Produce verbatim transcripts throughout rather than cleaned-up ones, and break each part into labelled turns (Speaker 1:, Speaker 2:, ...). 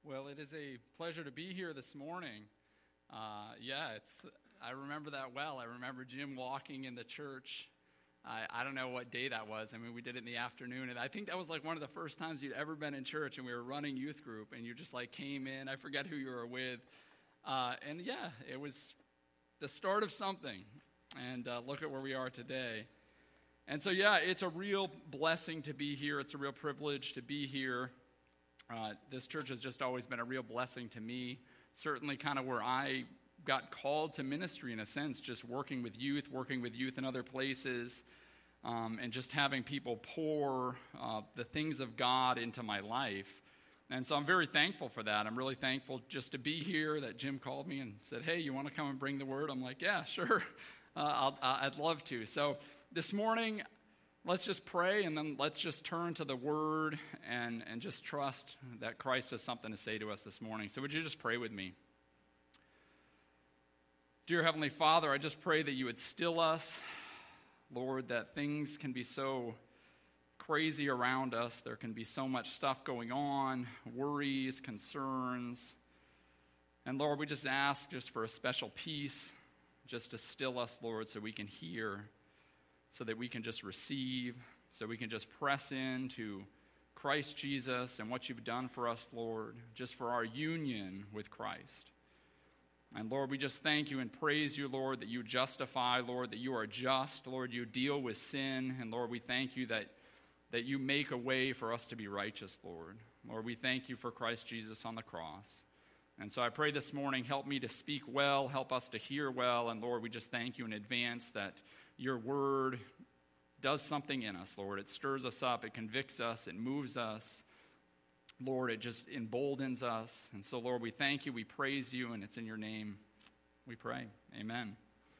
Speaker 1: Well, it is a pleasure to be here this morning. Uh, yeah, it's. I remember that well. I remember Jim walking in the church. I, I don't know what day that was. I mean, we did it in the afternoon, and I think that was like one of the first times you'd ever been in church, and we were running youth group, and you just like came in. I forget who you were with. Uh, and yeah, it was the start of something. And uh, look at where we are today. And so, yeah, it's a real blessing to be here. It's a real privilege to be here. Uh, this church has just always been a real blessing to me. Certainly kind of where I got called to ministry in a sense, just working with youth, working with youth in other places, um, and just having people pour uh, the things of God into my life. And so I'm very thankful for that. I'm really thankful just to be here, that Jim called me and said, hey, you want to come and bring the word? I'm like, yeah, sure. Uh, I'll, I'd love to. So this morning, let's just pray, and then let's just turn to the Word and, and just trust that Christ has something to say to us this morning. So would you just pray with me? Dear Heavenly Father, I just pray that you would still us, Lord, that things can be so crazy around us. There can be so much stuff going on, worries, concerns. And Lord, we just ask just for a special peace, just to still us, Lord, so we can hear, so that we can just receive, so we can just press into Christ Jesus and what you've done for us, Lord, just for our union with Christ. And Lord, we just thank you and praise you, Lord, that you justify, Lord, that you are just, Lord, you deal with sin, and Lord, we thank you that, that you make a way for us to be righteous, Lord. Lord, we thank you for Christ Jesus on the cross. And so I pray this morning, help me to speak well, help us to hear well, and Lord, we just thank you in advance that your word does something in us, Lord. It stirs us up, it convicts us, it moves us. Lord, it just emboldens us. And so, Lord, we thank you, we praise you, and it's in your name we pray. Amen.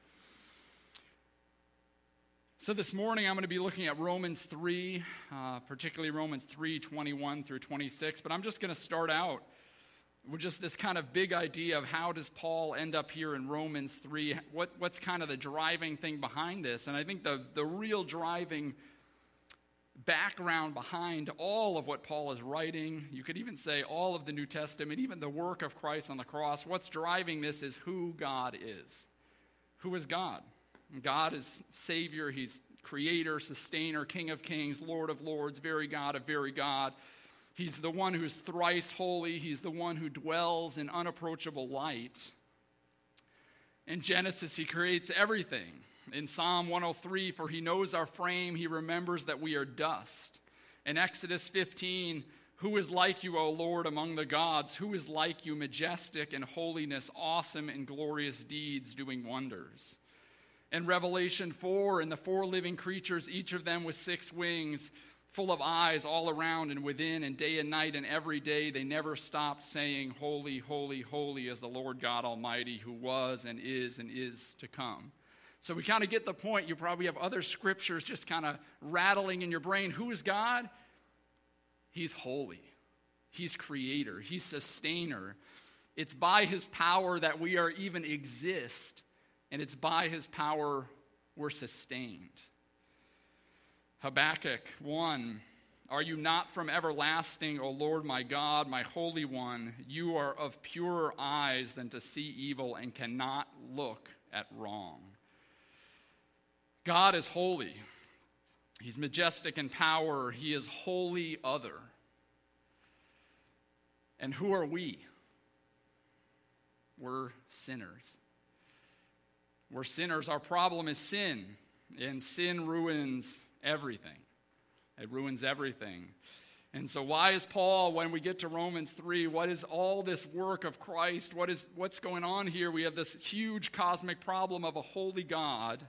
Speaker 1: So this morning I'm going to be looking at Romans three, uh, particularly Romans three, twenty-one through twenty-six, but I'm just going to start out with just this kind of big idea of how does Paul end up here in Romans three? What, what's kind of the driving thing behind this? And I think the, the real driving background behind all of what Paul is writing, you could even say all of the New Testament, even the work of Christ on the cross, what's driving this is who God is. Who is God? God is Savior, He's Creator, Sustainer, King of Kings, Lord of Lords, very God of very God. He's the one who's thrice holy. He's the one who dwells in unapproachable light. In Genesis, he creates everything. In Psalm one oh three, for he knows our frame, he remembers that we are dust. In Exodus fifteen, who is like you, O Lord, among the gods? Who is like you, majestic in holiness, awesome in glorious deeds, doing wonders? In Revelation four, in the four living creatures, each of them with six wings, full of eyes all around and within, and day and night and every day they never stopped saying, holy, holy, holy is the Lord God Almighty, who was and is and is to come. So we kind of get the point. You probably have other scriptures just kind of rattling in your brain. Who is God? He's holy. He's creator. He's sustainer. It's by his power that we are even exist, and it's by his power we're sustained. Habakkuk one, are you not from everlasting, O Lord my God, my Holy One? You are of purer eyes than to see evil and cannot look at wrong. God is holy. He's majestic in power. He is wholly other. And who are we? We're sinners. We're sinners. Our problem is sin, and sin ruins everything. It ruins everything. And so why is Paul, when we get to Romans three, what is all this work of Christ? What is what's going on here? We have this huge cosmic problem of a holy God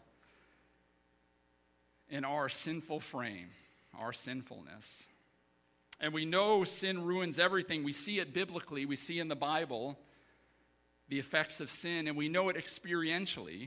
Speaker 1: in our sinful frame, our sinfulness. And we know sin ruins everything. We see it biblically. We see in the Bible the effects of sin, and we know it experientially.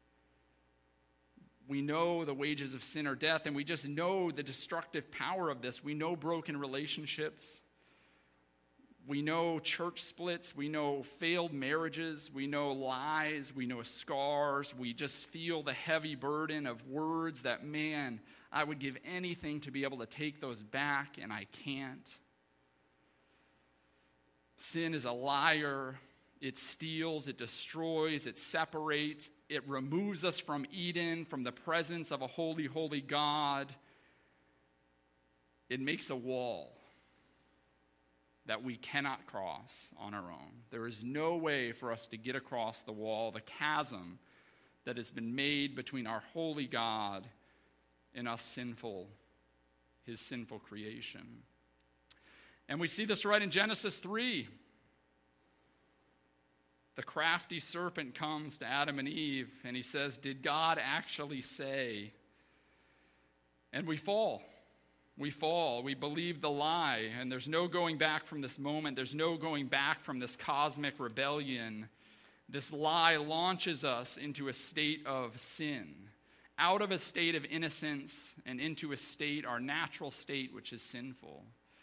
Speaker 1: We know the wages of sin are death, and we just know the destructive power of this. We know broken relationships. We know church splits. We know failed marriages. We know lies. We know scars. We just feel the heavy burden of words that, man, I would give anything to be able to take those back, and I can't. Sin is a liar. It steals, it destroys, it separates, it removes us from Eden, from the presence of a holy, holy God. It makes a wall that we cannot cross on our own. There is no way for us to get across the wall, the chasm that has been made between our holy God and us sinful, his sinful creation. And we see this right in Genesis three. The crafty serpent comes to Adam and Eve, and he says, "Did God actually say?" And we fall. We fall. We believe the lie, and there's no going back from this moment. There's no going back from this cosmic rebellion. This lie launches us into a state of sin, out of a state of innocence and into a state, our natural state, which is sinful.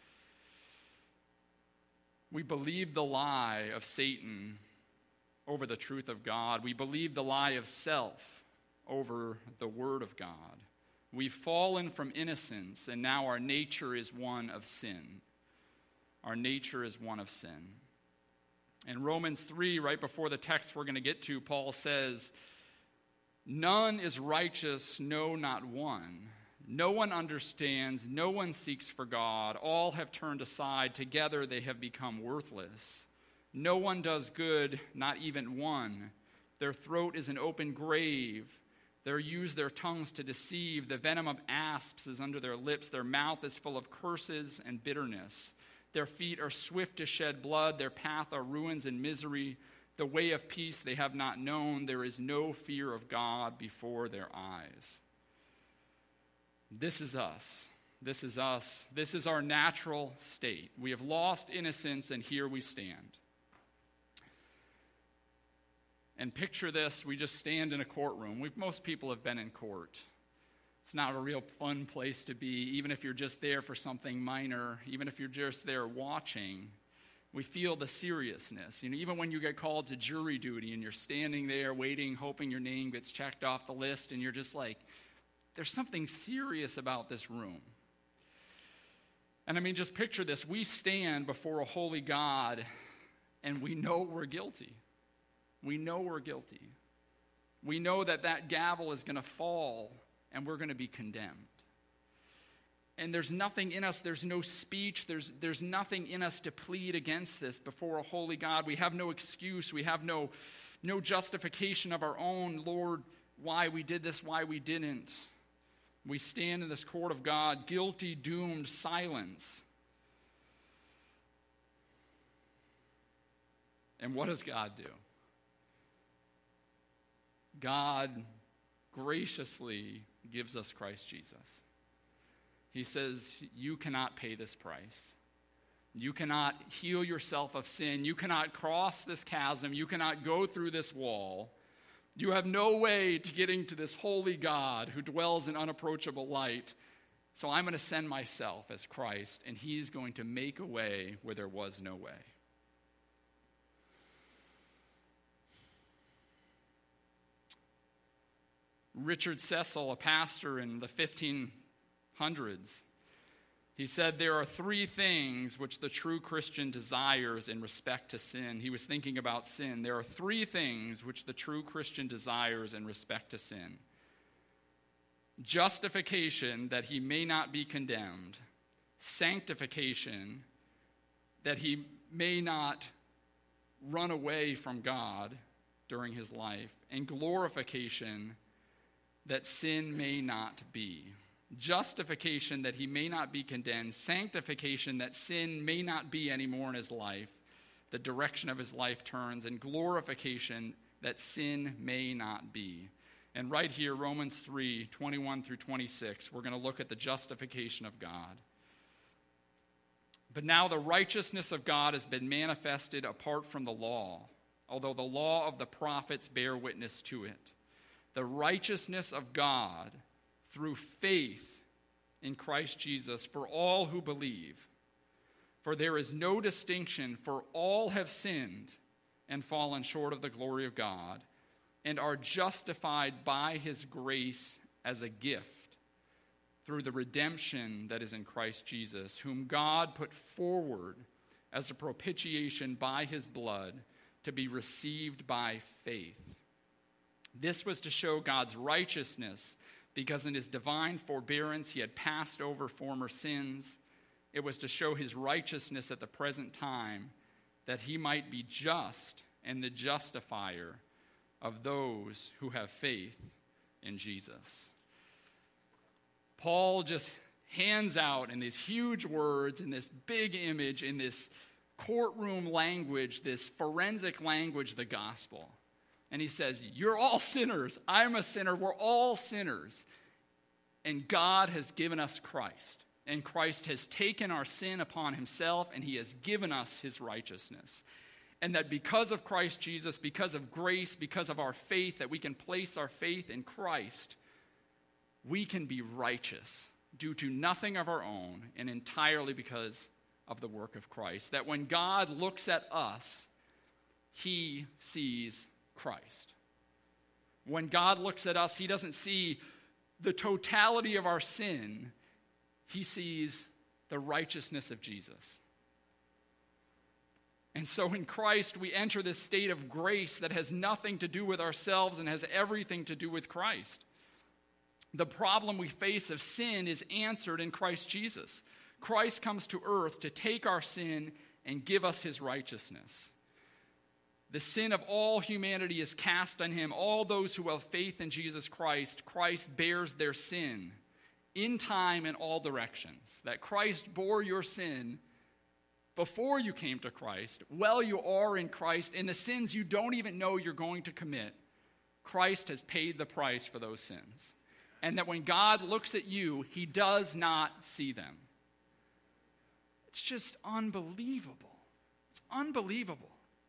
Speaker 1: We believe the lie of Satan over the truth of God. We believe the lie of self over the word of God. We've fallen from innocence, and now our nature is one of sin. Our nature is one of sin. In Romans three, right before the text we're going to get to, Paul says, "None is righteous, no, not one. No one understands, no one seeks for God. All have turned aside. Together they have become worthless. No one does good, not even one. Their throat is an open grave. They use their tongues to deceive. The venom of asps is under their lips. Their mouth is full of curses and bitterness. Their feet are swift to shed blood. Their path are ruins and misery. The way of peace they have not known. There is no fear of God before their eyes." This is us. This is us. This is our natural state. We have lost innocence, and here we stand. And picture this, we just stand in a courtroom. We've, most people have been in court. It's not a real fun place to be, even if you're just there for something minor, even if you're just there watching. We feel the seriousness. You know, even when you get called to jury duty and you're standing there waiting, hoping your name gets checked off the list, and you're just like, there's something serious about this room. And I mean, just picture this. We stand before a holy God, and we know we're guilty. We know we're guilty. We know that that gavel is going to fall, and we're going to be condemned. And there's nothing in us, there's no speech, there's, there's nothing in us to plead against this before a holy God. We have no excuse, we have no, no justification of our own, Lord, why we did this, why we didn't. We stand in this court of God, guilty, doomed, silence. And what does God do? God graciously gives us Christ Jesus. He says, you cannot pay this price. You cannot heal yourself of sin. You cannot cross this chasm. You cannot go through this wall. You have no way to getting to this holy God who dwells in unapproachable light. So I'm going to send myself as Christ, and he's going to make a way where there was no way. Richard Cecil, a pastor in the fifteen hundreds, he said, there are three things which the true Christian desires in respect to sin. He was thinking about sin. There are three things which the true Christian desires in respect to sin. Justification, that he may not be condemned. Sanctification, that he may not run away from God during his life. And glorification, that sin may not be. Justification, that he may not be condemned. Sanctification, that sin may not be anymore in his life. The direction of his life turns. And glorification, that sin may not be. And right here, Romans three, twenty-one through twenty-six, we're going to look at the justification of God. But now the righteousness of God has been manifested apart from the law, although the law of the prophets bear witness to it. The righteousness of God through faith in Christ Jesus for all who believe. For there is no distinction, for all have sinned and fallen short of the glory of God, and are justified by his grace as a gift through the redemption that is in Christ Jesus, whom God put forward as a propitiation by his blood to be received by faith. This was to show God's righteousness, because in his divine forbearance he had passed over former sins. It was to show his righteousness at the present time, that he might be just and the justifier of those who have faith in Jesus. Paul just hands out in these huge words, in this big image, in this courtroom language, this forensic language, the gospel. And he says, you're all sinners. I'm a sinner. We're all sinners. And God has given us Christ. And Christ has taken our sin upon himself, and he has given us his righteousness. And that because of Christ Jesus, because of grace, because of our faith, that we can place our faith in Christ, we can be righteous due to nothing of our own and entirely because of the work of Christ. That when God looks at us, he sees Christ. When God looks at us, he doesn't see the totality of our sin. He sees the righteousness of Jesus. And so in Christ, we enter this state of grace that has nothing to do with ourselves and has everything to do with Christ. The problem we face of sin is answered in Christ Jesus. Christ comes to earth to take our sin and give us his righteousness. The sin of all humanity is cast on him. All those who have faith in Jesus Christ, Christ bears their sin in time in all directions. That Christ bore your sin before you came to Christ, while you are in Christ, in the sins you don't even know you're going to commit. Christ has paid the price for those sins. And that when God looks at you, he does not see them. It's just unbelievable. It's unbelievable.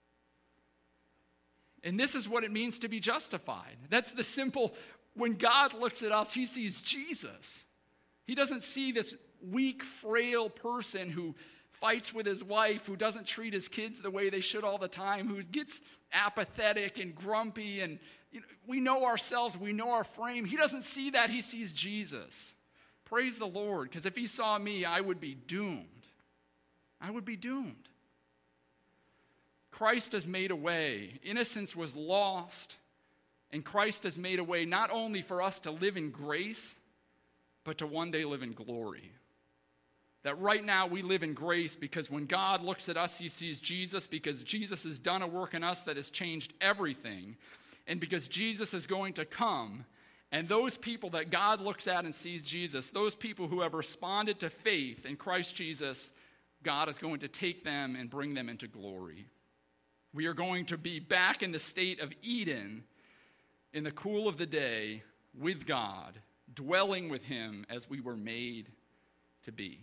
Speaker 1: And this is what it means to be justified. That's the simple, when God looks at us, he sees Jesus. He doesn't see this weak, frail person who fights with his wife, who doesn't treat his kids the way they should all the time, who gets apathetic and grumpy. And you know, we know ourselves, we know our frame. He doesn't see that, he sees Jesus. Praise the Lord, because if he saw me, I would be doomed. I would be doomed. Christ has made a way. Innocence was lost, and Christ has made a way not only for us to live in grace, but to one day live in glory. That right now we live in grace because when God looks at us, he sees Jesus, because Jesus has done a work in us that has changed everything, and because Jesus is going to come, and those people that God looks at and sees Jesus, those people who have responded to faith in Christ Jesus, God is going to take them and bring them into glory. We are going to be back in the state of Eden in the cool of the day with God, dwelling with him as we were made to be.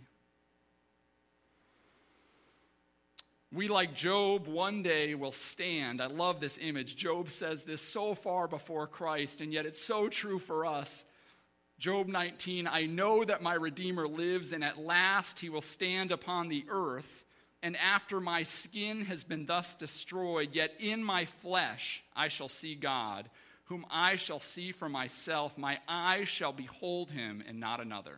Speaker 1: We, like Job, one day will stand. I love this image. Job says this so far before Christ, and yet it's so true for us. Job nineteen, I know that my Redeemer lives, and at last he will stand upon the earth. And after my skin has been thus destroyed, yet in my flesh I shall see God, whom I shall see for myself. My eyes shall behold him and not another.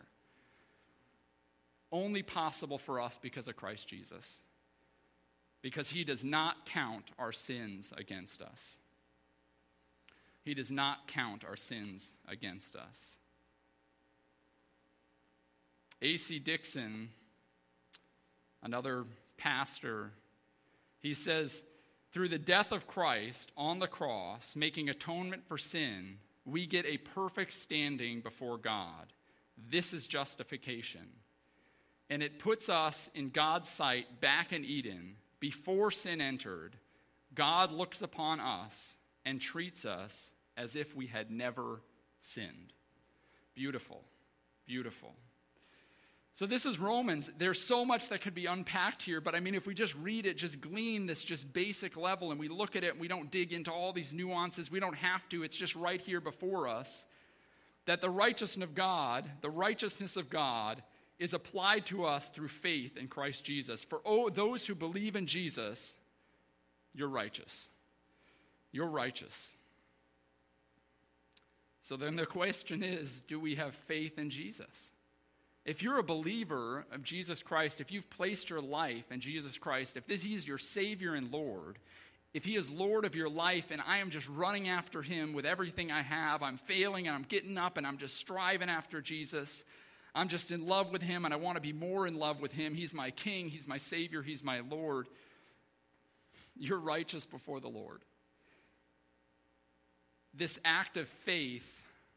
Speaker 1: Only possible for us because of Christ Jesus. Because he does not count our sins against us. He does not count our sins against us. A C Dixon, another pastor, he says, through the death of Christ on the cross, making atonement for sin, we get a perfect standing before God. This is justification. And it puts us in God's sight back in Eden. Before sin entered, God looks upon us and treats us as if we had never sinned. Beautiful, beautiful. So this is Romans. There's so much that could be unpacked here, but I mean, if we just read it, just glean this just basic level, and we look at it and we don't dig into all these nuances, we don't have to, it's just right here before us, that the righteousness of God, the righteousness of God is applied to us through faith in Christ Jesus. For oh, those who believe in Jesus, you're righteous. You're righteous. So then the question is, do we have faith in Jesus? If you're a believer of Jesus Christ, if you've placed your life in Jesus Christ, if this He is your Savior and Lord, if He is Lord of your life and I am just running after Him with everything I have, I'm failing and I'm getting up and I'm just striving after Jesus, I'm just in love with Him and I want to be more in love with Him. He's my King, He's my Savior, He's my Lord. You're righteous before the Lord. This act of faith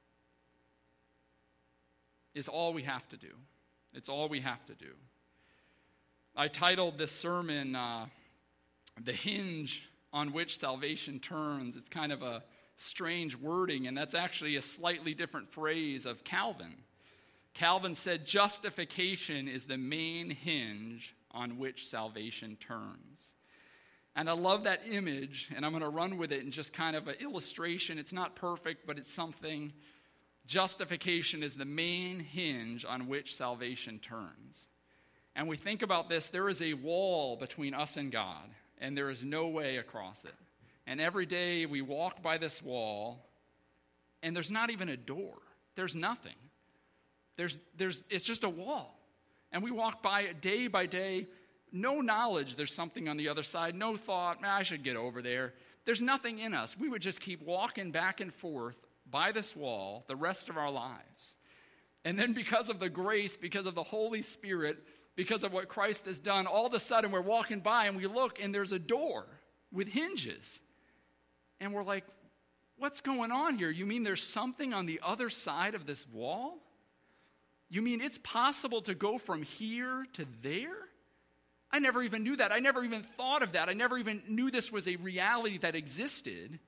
Speaker 1: is all we have to do. It's all we have to do. I titled this sermon, uh, The Hinge on Which Salvation Turns. It's kind of a strange wording, and that's actually a slightly different phrase of Calvin. Calvin said, justification is the main hinge on which salvation turns. And I love that image, and I'm going to run with it in just kind of an illustration. It's not perfect, but it's something. Justification is the main hinge on which salvation turns. And we think about this, there is a wall between us and God, and there is no way across it. And every day we walk by this wall, and there's not even a door. There's nothing. There's, there's, it's just a wall. And we walk by it day by day, no knowledge there's something on the other side, no thought, I should get over there. There's nothing in us. We would just keep walking back and forth by this wall the rest of our lives. And then because of the grace, because of the Holy Spirit, because of what Christ has done, all of a sudden we're walking by and we look and there's a door with hinges. And we're like, what's going on here? You mean there's something on the other side of this wall? You mean it's possible to go from here to there? I never even knew that. I never even thought of that. I never even knew this was a reality that existed.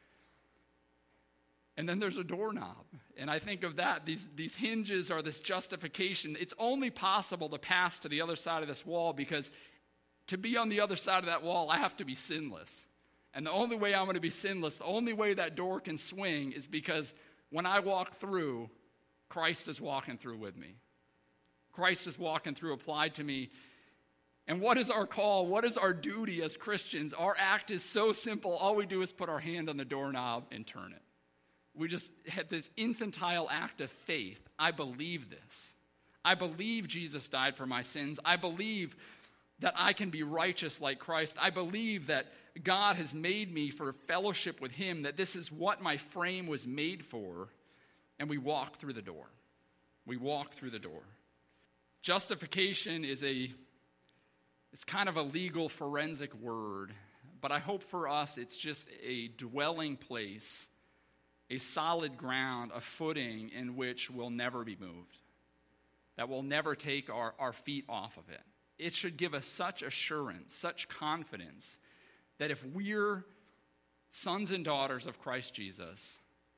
Speaker 1: And then there's a doorknob. And I think of that. These, these hinges are this justification. It's only possible to pass to the other side of this wall because to be on the other side of that wall, I have to be sinless. And the only way I'm going to be sinless, the only way that door can swing is because when I walk through, Christ is walking through with me. Christ is walking through applied to me. And what is our call? What is our duty as Christians? Our act is so simple. All we do is put our hand on the doorknob and turn it. We just had this infantile act of faith. I believe this. I believe Jesus died for my sins. I believe that I can be righteous like Christ. I believe that God has made me for fellowship with Him, that this is what my frame was made for. And we walk through the door. We walk through the door. Justification is a, it's kind of a legal forensic word, but I hope for us it's just a dwelling place, a solid ground, a footing in which we'll never be moved, that we'll never take our, our feet off of it. It should give us such assurance, such confidence, that if we're sons and daughters of Christ Jesus,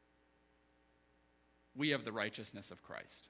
Speaker 1: we have the righteousness of Christ.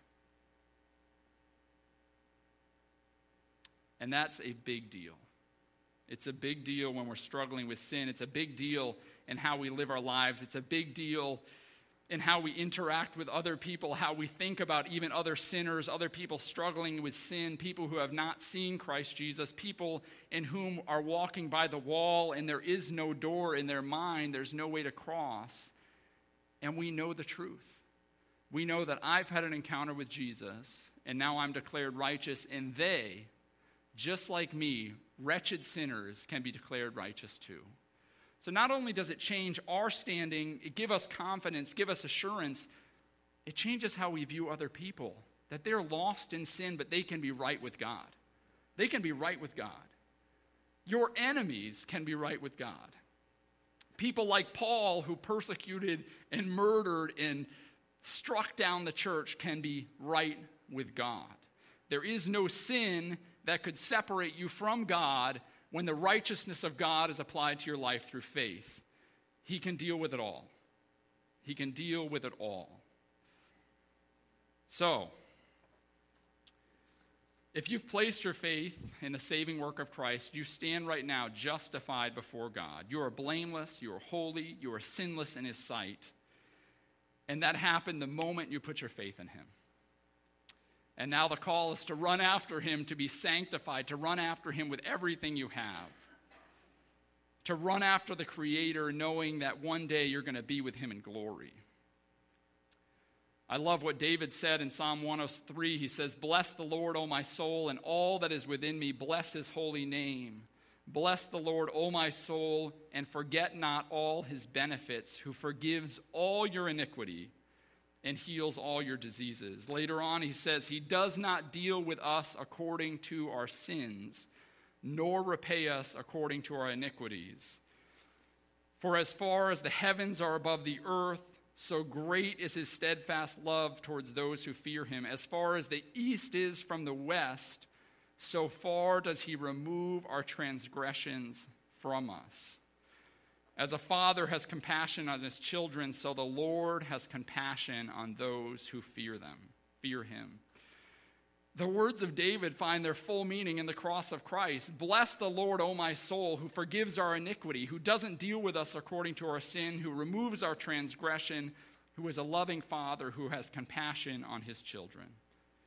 Speaker 1: And that's a big deal. It's a big deal when we're struggling with sin. It's a big deal in how we live our lives. It's a big deal in how we interact with other people, how we think about even other sinners, other people struggling with sin, people who have not seen Christ Jesus, people in whom are walking by the wall and there is no door in their mind, there's no way to cross. And we know the truth. We know that I've had an encounter with Jesus and now I'm declared righteous, and they, just like me, wretched sinners, can be declared righteous too. So not only does it change our standing, it give us confidence, give us assurance, it changes how we view other people, that they're lost in sin, but they can be right with God. They can be right with God. Your enemies can be right with God. People like Paul, who persecuted and murdered and struck down the church, can be right with God. There is no sin that could separate you from God when the righteousness of God is applied to your life through faith. He can deal with it all. He can deal with it all. So, if you've placed your faith in the saving work of Christ, you stand right now justified before God. You are blameless, you are holy, you are sinless in His sight. And that happened the moment you put your faith in Him. And now the call is to run after Him, to be sanctified, to run after Him with everything you have. To run after the Creator, knowing that one day you're going to be with Him in glory. I love what David said in Psalm one oh three. He says, "Bless the Lord, O my soul, and all that is within me. Bless his holy name. Bless the Lord, O my soul, and forget not all his benefits, who forgives all your iniquity and heals all your diseases." Later on, he says, "He does not deal with us according to our sins, nor repay us according to our iniquities. For as far as the heavens are above the earth, so great is his steadfast love towards those who fear him. As far as the east is from the west, so far does he remove our transgressions from us. As a father has compassion on his children, so the Lord has compassion on those who fear them, fear him." The words of David find their full meaning in the cross of Christ. "Bless the Lord, O my soul, who forgives our iniquity, who doesn't deal with us according to our sin, who removes our transgression, who is a loving father who has compassion on his children."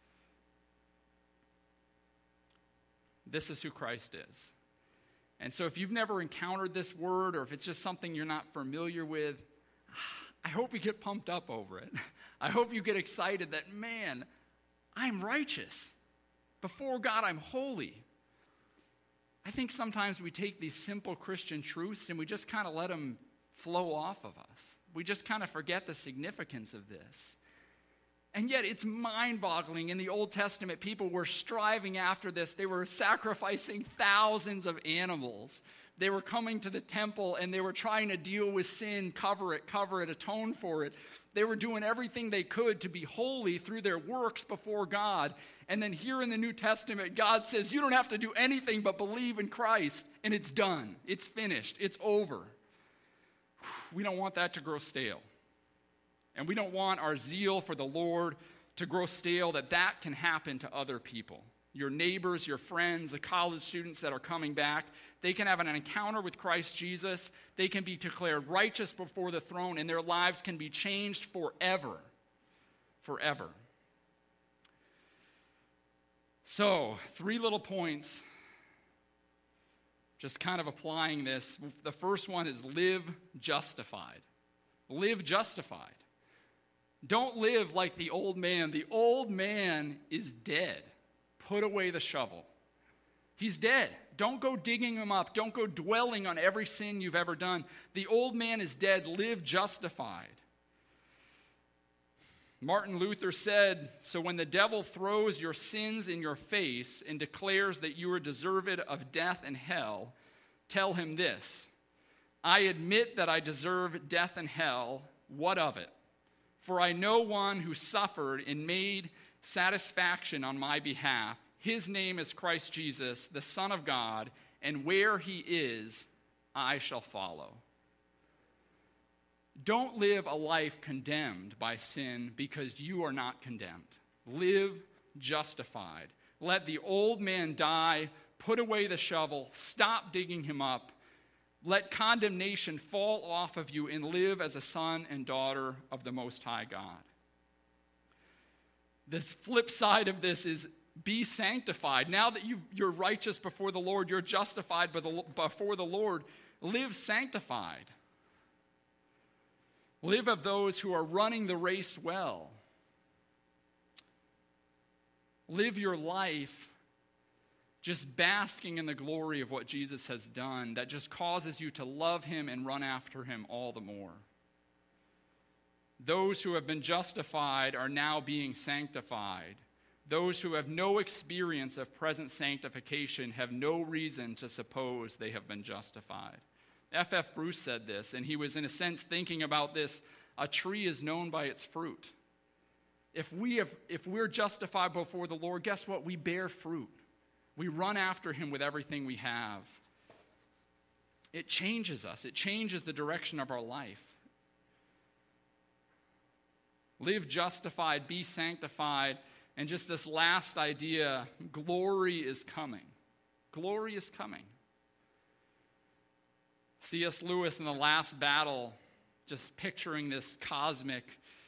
Speaker 1: This is who Christ is. And so if you've never encountered this word, or if it's just something you're not familiar with, I hope you get pumped up over it. I hope you get excited that, man, I'm righteous. Before God, I'm holy. I think sometimes we take these simple Christian truths and we just kind of let them flow off of us. We just kind of forget the significance of this. And yet it's mind-boggling. In the Old Testament, people were striving after this. They were sacrificing thousands of animals. They were coming to the temple and they were trying to deal with sin, cover it, cover it, atone for it. They were doing everything they could to be holy through their works before God. And then here in the New Testament, God says, you don't have to do anything but believe in Christ, and it's done. It's finished. It's over. We don't want that to grow stale. And we don't want our zeal for the Lord to grow stale, that that can happen to other people. Your neighbors, your friends, the college students that are coming back, they can have an encounter with Christ Jesus. They can be declared righteous before the throne, and their lives can be changed forever. Forever. So, three little points, just kind of applying this. The first one is live justified. Live justified. Don't live like the old man. The old man is dead. Put away the shovel. He's dead. Don't go digging him up. Don't go dwelling on every sin you've ever done. The old man is dead. Live justified. Martin Luther said, "So when the devil throws your sins in your face and declares that you are deserved of death and hell, tell him this: I admit that I deserve death and hell. What of it? For I know one who suffered and made satisfaction on my behalf. His name is Christ Jesus, the Son of God, and where he is, I shall follow." Don't live a life condemned by sin because you are not condemned. Live justified. Let the old man die. Put away the shovel. Stop digging him up. Let condemnation fall off of you and live as a son and daughter of the Most High God. The flip side of this is be sanctified. Now that you've, you're righteous before the Lord, you're justified before the Lord, live sanctified. Live of those who are running the race well. Live your life just basking in the glory of what Jesus has done, that just causes you to love him and run after him all the more. Those who have been justified are now being sanctified. Those who have no experience of present sanctification have no reason to suppose they have been justified. F F Bruce said this, and he was in a sense thinking about this: a tree is known by its fruit. If we have, if we're justified before the Lord, guess what? We bear fruit. We run after him with everything we have. It changes us. It changes the direction of our life. Live justified, be sanctified, and just this last idea, glory is coming. Glory is coming. C S Lewis in The Last Battle, just picturing this cosmic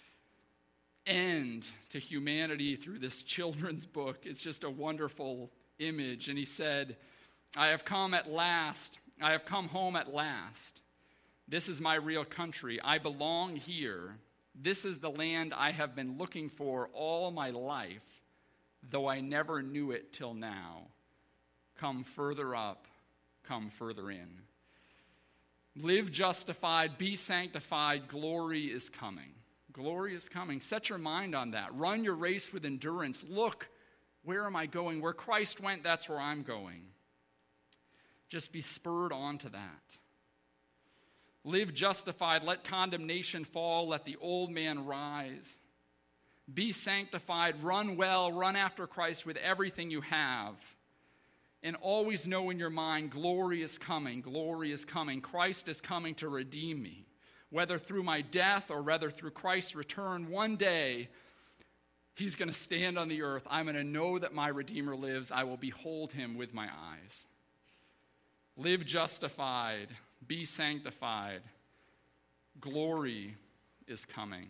Speaker 1: end to humanity through this children's book. It's just a wonderful image. And he said, I have come at last. I have come home at last. This is my real country. I belong here. This is the land I have been looking for all my life, though I never knew it till now. Come further up, come further in. Live justified, be sanctified, glory is coming. Glory is coming. Set your mind on that. Run your race with endurance. Look, where am I going? Where Christ went, that's where I'm going. Just be spurred on to that. Live justified, let condemnation fall, let the old man rise. Be sanctified, run well, run after Christ with everything you have. And always know in your mind, glory is coming, glory is coming. Christ is coming to redeem me. Whether through my death or whether through Christ's return, one day he's going to stand on the earth. I'm going to know that my Redeemer lives. I will behold him with my eyes. Live justified, be sanctified. Glory is coming.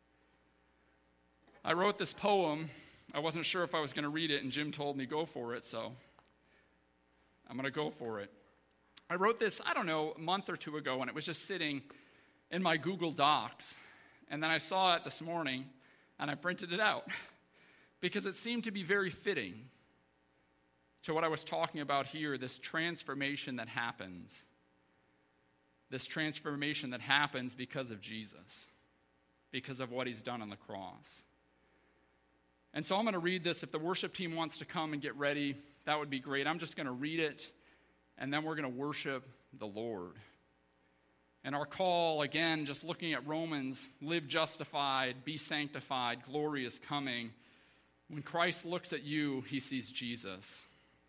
Speaker 1: I wrote this poem. I wasn't sure if I was going to read it, and Jim told me go for it, so I'm going to go for it. I wrote this, I don't know, a month or two ago, and it was just sitting in my Google Docs. And then I saw it this morning, and I printed it out because it seemed to be very fitting to what I was talking about here, this transformation that happens. This transformation that happens because of Jesus, because of what he's done on the cross. And so I'm going to read this. If the worship team wants to come and get ready, that would be great. I'm just going to read it, and then we're going to worship the Lord. And our call, again, just looking at Romans, live justified, be sanctified, glory is coming. When Christ looks at you, he sees Jesus.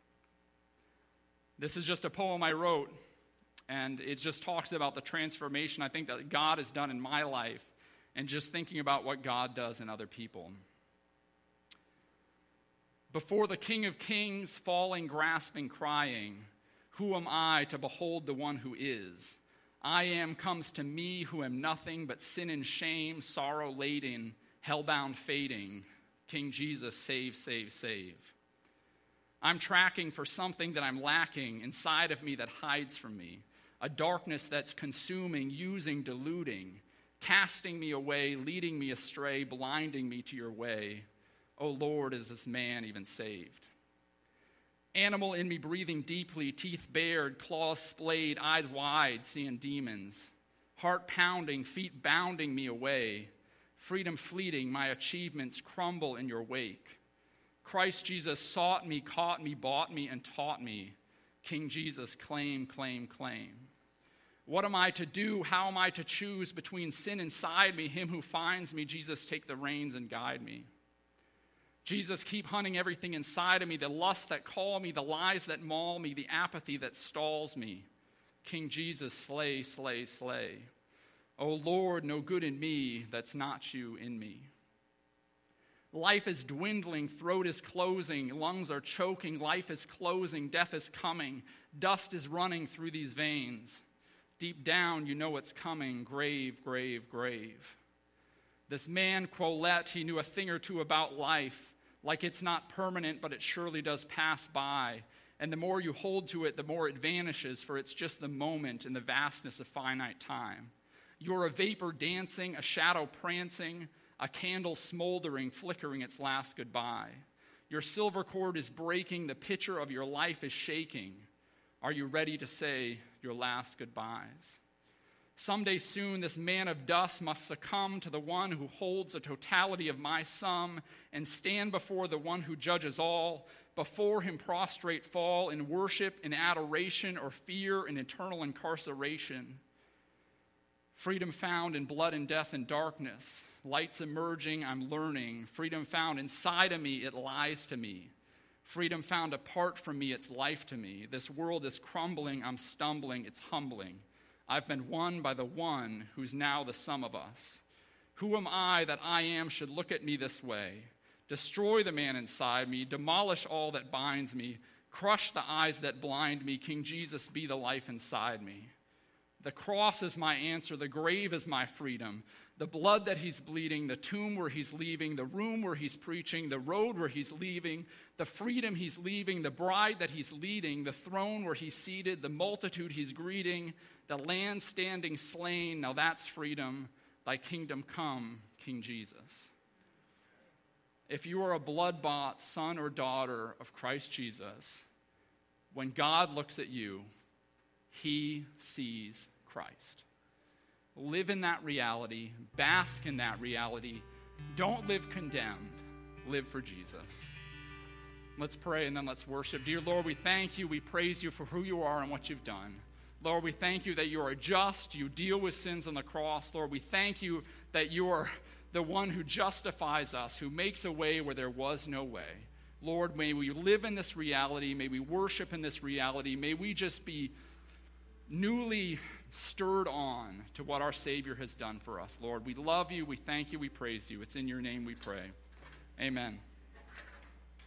Speaker 1: This is just a poem I wrote, and it just talks about the transformation I think that God has done in my life, and just thinking about what God does in other people. Before the King of Kings, falling, grasping, crying, who am I to behold the one who is? I am comes to me who am nothing but sin and shame, sorrow laden, hellbound fading. King Jesus, save, save, save. I'm tracking for something that I'm lacking inside of me that hides from me, a darkness that's consuming, using, diluting, casting me away, leading me astray, blinding me to your way. Oh Lord, is this man even saved? Animal in me breathing deeply, teeth bared, claws splayed, eyes wide, seeing demons. Heart pounding, feet bounding me away. Freedom fleeting, my achievements crumble in your wake. Christ Jesus sought me, caught me, bought me, and taught me. King Jesus, claim, claim, claim. What am I to do? How am I to choose between sin inside me, him who finds me? Jesus, take the reins and guide me. Jesus, keep hunting everything inside of me, the lusts that call me, the lies that maul me, the apathy that stalls me. King Jesus, slay, slay, slay. Oh Lord, no good in me that's not you in me. Life is dwindling, throat is closing, lungs are choking, life is closing, death is coming, dust is running through these veins. Deep down, you know what's coming, grave, grave, grave. This man, Quillette, he knew a thing or two about life, like it's not permanent, but it surely does pass by. And the more you hold to it, the more it vanishes, for it's just the moment in the vastness of finite time. You're a vapor dancing, a shadow prancing, a candle smoldering, flickering its last goodbye. Your silver cord is breaking, the pitcher of your life is shaking. Are you ready to say your last goodbyes? Someday soon, this man of dust must succumb to the one who holds the totality of my sum and stand before the one who judges all, before him prostrate fall in worship, in adoration, or fear, in eternal incarceration. Freedom found in blood and death and darkness. Lights emerging, I'm learning. Freedom found inside of me, it lies to me. Freedom found apart from me, it's life to me. This world is crumbling, I'm stumbling, it's humbling. I've been won by the one who's now the sum of us. Who am I that I am should look at me this way? Destroy the man inside me, demolish all that binds me, crush the eyes that blind me. King Jesus, be the life inside me. The cross is my answer, the grave is my freedom. The blood that he's bleeding, the tomb where he's leaving, the room where he's preaching, the road where he's leaving, the freedom he's leaving, the bride that he's leading, the throne where he's seated, the multitude he's greeting, the land standing slain. Now that's freedom. Thy kingdom come, King Jesus. If you are a blood-bought son or daughter of Christ Jesus, when God looks at you, he sees Christ. Live in that reality. Bask in that reality. Don't live condemned. Live for Jesus. Let's pray and then let's worship. Dear Lord, we thank you. We praise you for who you are and what you've done. Lord, we thank you that you are just. You deal with sins on the cross. Lord, we thank you that you are the one who justifies us, who makes a way where there was no way. Lord, may we live in this reality. May we worship in this reality. May we just be newly stirred on to what our Savior has done for us. Lord, we love you. We thank you. We praise you. It's in your name we pray. Amen.